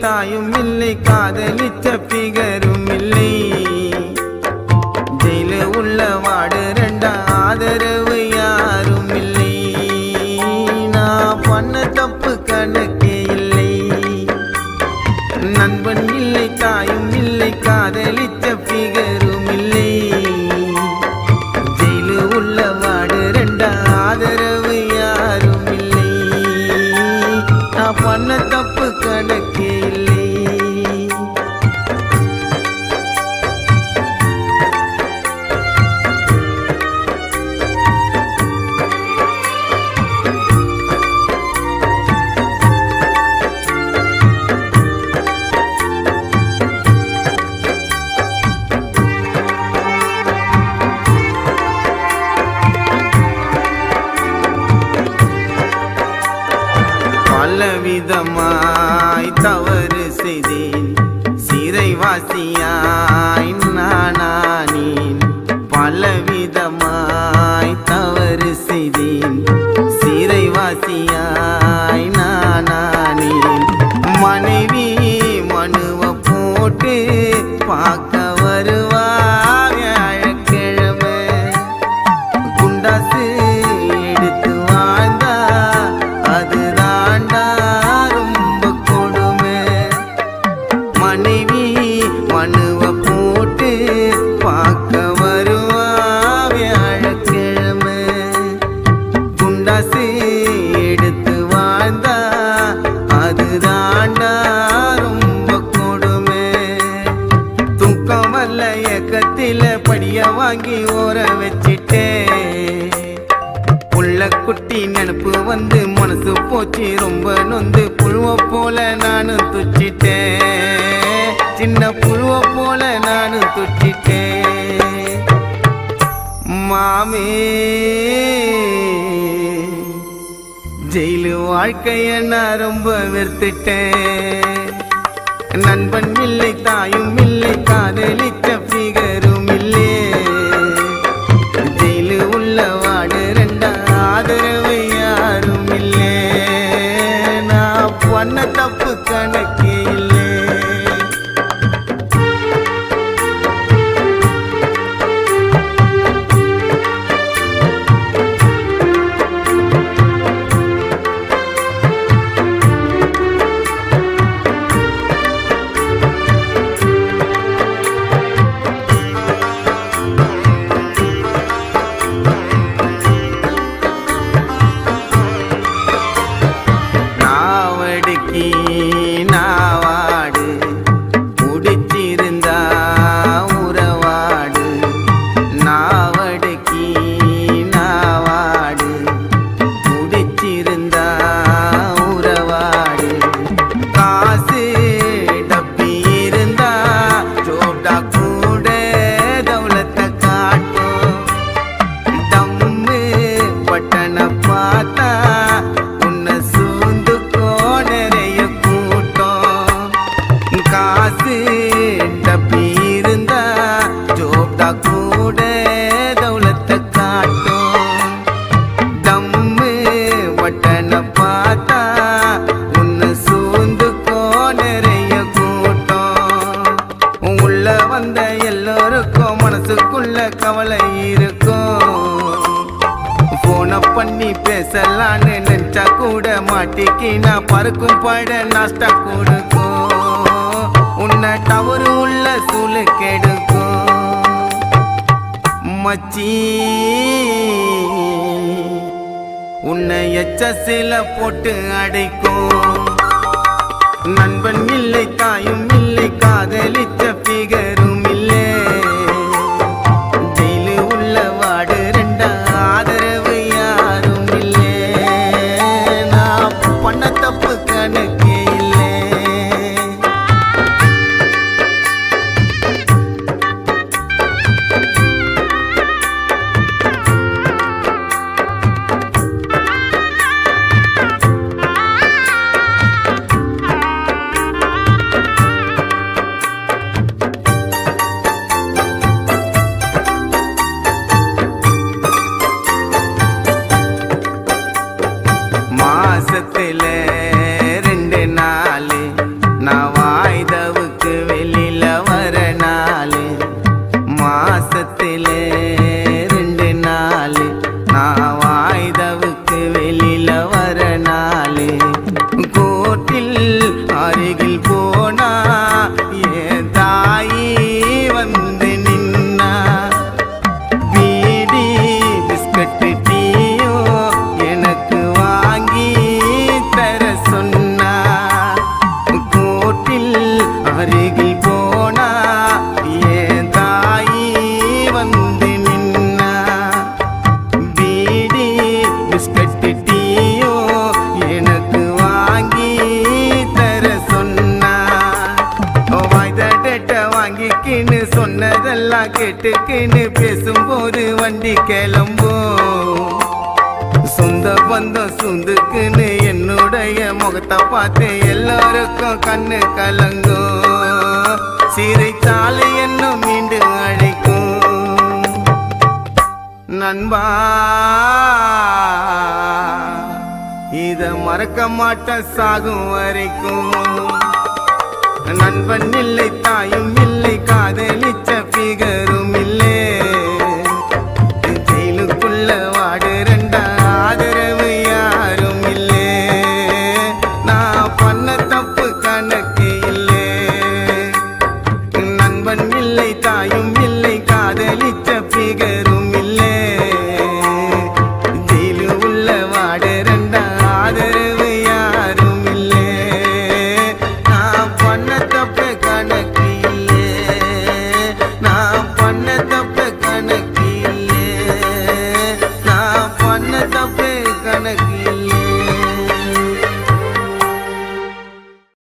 தாயும் இல்லை, காதலிச்ச பிகரும் இல்லை. ஜெயிலு உள்ள வாடு ரெண்டா, ஆதரவு யாரும் இல்லை. நான் பண்ண தப்பு கணக்கே இல்லை. நண்பன் இல்லை, தாயும் இல்லை, காதலிச்ச பிகரும் இல்லை. ஜெயிலு உள்ள வாடு ரெண்டா, ஆதரவு யாரும் இல்லை. நான் பண்ண தப்பு கணக்கே இல்லை. பலவிதமாய் தவறு செய்தேன், சிறைவாசியாய் நானானேன். பலவிதமாய் தவறு செய்தேன், சிறைவாசியாய் நானானேன். மனைவி மனுவ போட்டு பார்க்க வருவா வியாழக்கிழமை. குண்டாசு எடுத்து வாழ்ந்தா அது மனைவி மனுவ போட்டு பார்க்க வருவா வியாழக்கிழமை. குண்டாசு எடுத்து வாழ்ந்தா அது தாண்டா ரொம்ப கொடுமை. தூக்கம் வரல ஏக்கத்தில படிய வாங்கி ஓர வச்சிட்டேன். புள்ள குட்டி நினப்பு வந்து மனசு போச்சு ரொம்ப நொந்து. புழுவ போல நானும் துச்சிட்டேன், சின்ன புழுவ போல நானும் துச்சிட்டேன். மாமே ஜெயிலு வாழ்க்கைய நான் ரொம்ப வெறுத்துட்டேன். நண்பன் இல்லை, தாயும் இல்லை, காதலிச்ச பிகரும் இல்லை. ஜெயிலு உள்ள வாடு ரெண்டா, ஆதரவு யாரும் இல்லை. நான் பண்ண தப்பு கணக்கே இல்லை. நாவாடு முடிச்சிருந்தா உறவாடு. நாவடுக்கி நாவாடு முடிச்சிருந்தா உறவாடு. காசு டப்பி இருந்தா ஜோப்டா கூட தௌலத்தை காட்டும். தம்மு பட்டன பார்த்தா உன்னை சூழ்ந்து நிறைய கூட்டம். காசு டப்பி இருந்தா ஜோப்டா கூட தௌலத்தை காட்டும். தம்மு வட்டன பார்த்தா உன்னை சூழ்ந்துக்கோ நிறைய கூட்டம். உள்ள வந்த எல்லோருக்கும் மனசுக்குள்ள கவலை இருக்கும். போன பண்ணி பேசலான்னு நினைச்சா கூட மாட்டிக்கினா பறக்கும் பட நாஸ்டா கொடுக்கும். உன்னை டவரு உள்ள சூழு கெடுக்கும். மச்சி உன்னை எச்சசில போட்டு அடைக்கும். நண்பன் இல்லை, தாயும் இல்லை, காதலிச்ச பிகரும் இல்லை. ஜெயிலு உள்ள வாடு ரெண்டா, ஆதரவு யாரும் இல்லை. நான் பண்ண தப்பு கணக்கே இல்லை. கேட்டுக்குன்னு பேசும்போது வண்டி கிளம்பும். சொந்த பந்தம் சுந்துக்குன்னு என்னுடைய முகத்தை பார்த்து எல்லாருக்கும் கண்ணு கலங்கும். சிறைச்சாலை என்னும் மீண்டு அழைக்கும். நண்பா இத மறக்க மாட்ட சாகும் வரைக்கும். நண்பன் இல்லை, தாயும் இல்லை, காதலிச்ச பிகரும் இல்லை. ஜெயிலுக்குள்ள வாடுறண்டா, ஆதரவு யாரும் இல்லை. நான் பண்ண தப்பு கணக்கு இல்லை. நண்பன் இல்லை, தாயும் இல்லை, காதலிச்ச பிகரும் இல்லை. ஜெயிலு உள்ள வாடுறண்டா, ஆதரவு யாரும் இல்லை. நான் பண்ண தப்பு கணக்கு இல்லை. நான் பண்ண தப்பு கணக்கு இல்லை. நான் பண்ண தப்பு கணக்கு